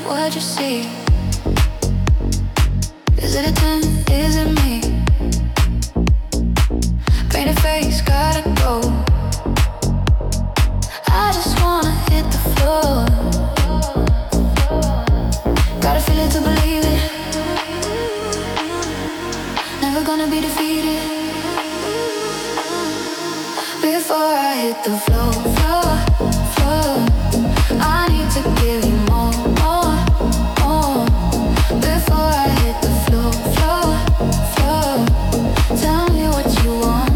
what you see. Is it a 10? Is it me? Painted face, gotta go. I just wanna hit the floor. Gotta feel it to believe it. Never gonna be defeated. Before I hit the floor, floor, floor, I need to give you more, more, more. Before I hit the floor, floor, floor, tell me what you want.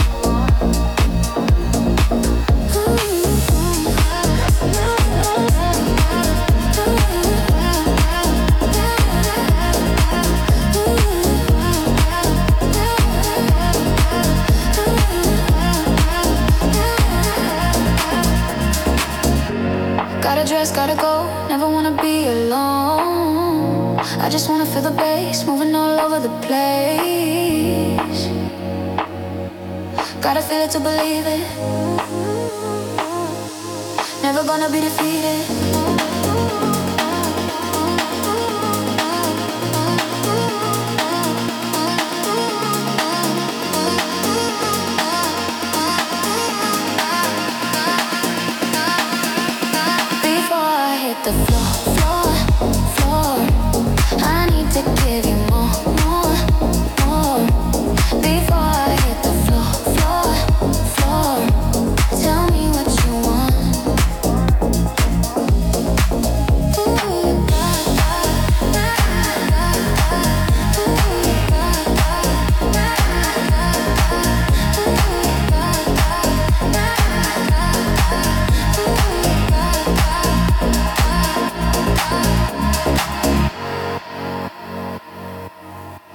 Gotta dress, gotta go, never wanna be alone. I just wanna feel the bass, moving all over the place. Gotta feel it to believe it. Never gonna be defeated. The floor, floor.